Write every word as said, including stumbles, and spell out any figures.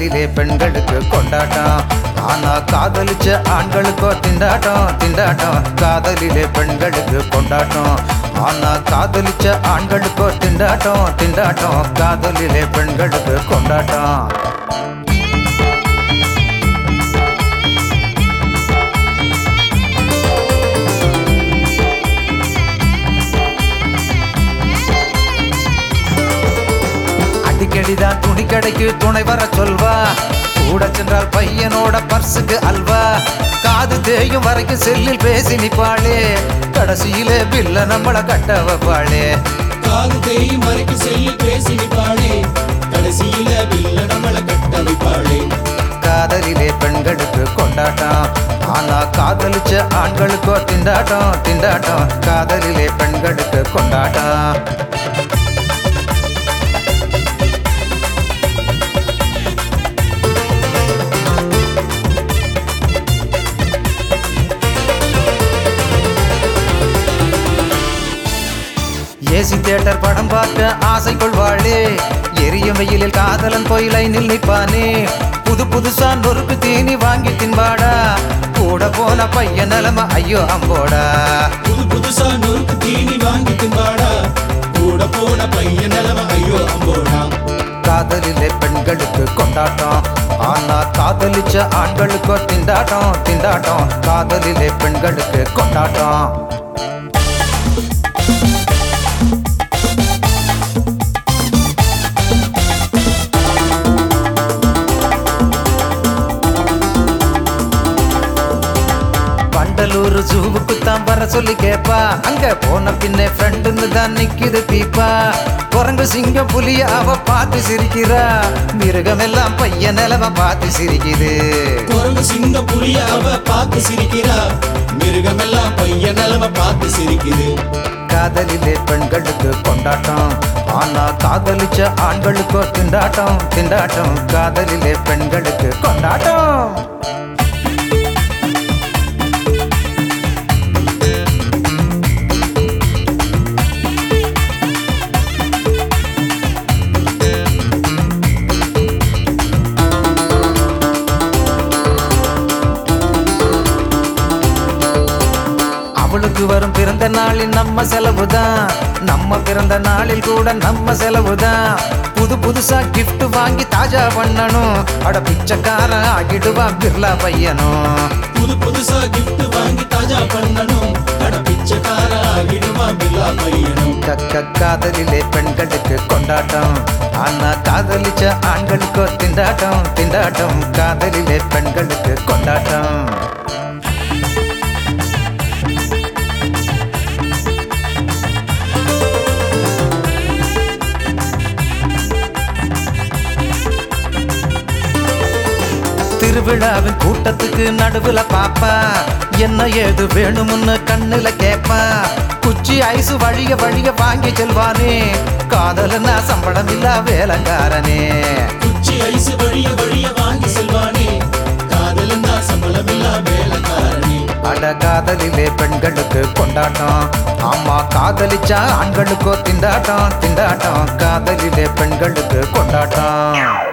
காதலிலே பெண்களுக்கு கொண்டாட்டம். ஆனா காதலிச்ச ஆண்களுக்கோ திண்டாட்டம் திண்டாட்டம். காதலிலே பெண்களுக்கு கொண்டாட்டம். ஆனா காதலிச்ச ஆண்களுக்கோ திண்டாட்டம் திண்டாட்டம். காதலிலே பெண்களுக்கு கொண்டாட்டம். அடிக்கடிதான் துணி கடைக்கு துணை வர சொல்வா. கூட சென்றால் பையனோட பர்சுக்கு அல்வா. காது தேயும் வரைக்கும் செல்லில் பேசி நிப்பாளே. கடைசியிலே பில்ல நம்மள கட்ட வைப்பாளே. காது தேயும் வரைக்கும் செல்லில் பேசி நிப்பாளே. கடைசியில பில்ல நம்மள கட்ட வைப்பாளே. காதலிலே பெண்களுக்கு கொண்டாட்டம். ஆனா காதலிச்ச ஆண்களுக்கோ திண்டாட்டம் திண்டாட்டம். காதலிலே பெண்களுக்கு கொண்டாட்டம். ஏசி தியேட்டர் படம் பார்க்க ஆசை கொள்வாளே. எரியும் வெயிலில் காதலன் போய் லைனில் நிற்பானே. புது புதுசா நொறுக்கு தீனி வாங்கி தின்பாடா. கூட போன பையன் நிலம ஐயோ அம்போடா. புது புதுசா நொறுக்கு தீனி வாங்கி தின்பாடா. கூட போன பையன் நிலம ஐயோ அம்போடா. காதலிலே பெண்களுக்கு கொண்டாட்டம். ஆனா காதலிச்ச ஆண்களுக்கோ திண்டாட்டம் திண்டாட்டம். காதலிலே பெண்களுக்கு கொண்டாட்டம். வண்டலூர் ஜூவுக்கு தான் வர சொல்லி கேப்பா. அங்க போன பின்னே ஃப்ரெண்டுன்னு தான் நிக்குது பீப்பா. குரங்கு சிங்கம் புலிய அவ பார்த்து சிரிக்கிறா. மிருகம் எல்லாம் பையன் நிலம பார்த்து சிரிக்குது. குரங்கு சிங்கம் புலிய அவ பார்த்து சிரிக்கிறா. மிருகம் எல்லாம் பையன் நிலம பார்த்து சிரிக்குது. காதலிலே பெண்களுக்கு கொண்டாட்டம். ஆனா காதலிச்ச ஆண்களுக்கோ திண்டாட்டம் திண்டாட்டம். காதலிலே பெண்களுக்கு கொண்டாட்டம். அவளுக்கு வரும் பிறந்த நாளில் நம்ம செலவுதான். நம்ம பிறந்த நாளில் கூட நம்ம செலவுதான். புது புதுசா கிஃப்ட் வாங்கி தாஜா பண்ணணும். அட பிச்சைக்காரன் ஆகிடுவா பிர்லா பையனும். புது புதுசா கிஃப்ட் வாங்கி தாஜா பண்ணணும். அட பிச்சைக்கார ஆகிடுவா பிர்லா பையனும். கக்க காதலிலே பெண்களுக்கு கொண்டாட்டம். ஆனா காதலிச்ச ஆண்களுக்கோ திண்டாட்டம் திண்டாட்டம். காதலிலே பெண்களுக்கு கொண்டாட்டம். திருவிழாவின் கூட்டத்துக்கு நடுவுல பாப்பா. என்ன ஏது வேணும்னு கண்ணுல கேப்பா. குச்சி ஐசு வழிய வழிய வாங்கி செல்வானே. காதலனா சம்பளம் இல்ல வேலைக்காரனே. குச்சி ஐசு வழிய வழிய வாங்கி செல்வானே. காதலனா சம்பளம் இல்ல வேலைக்காரனே. அட காதலிலே பெண்களுக்கு கொண்டாட்டம். ஆமா காதலிச்சா ஆண்களுக்கோ திண்டாட்டம் திண்டாட்டம். காதலிலே பெண்களுக்கு கொண்டாட்டம்.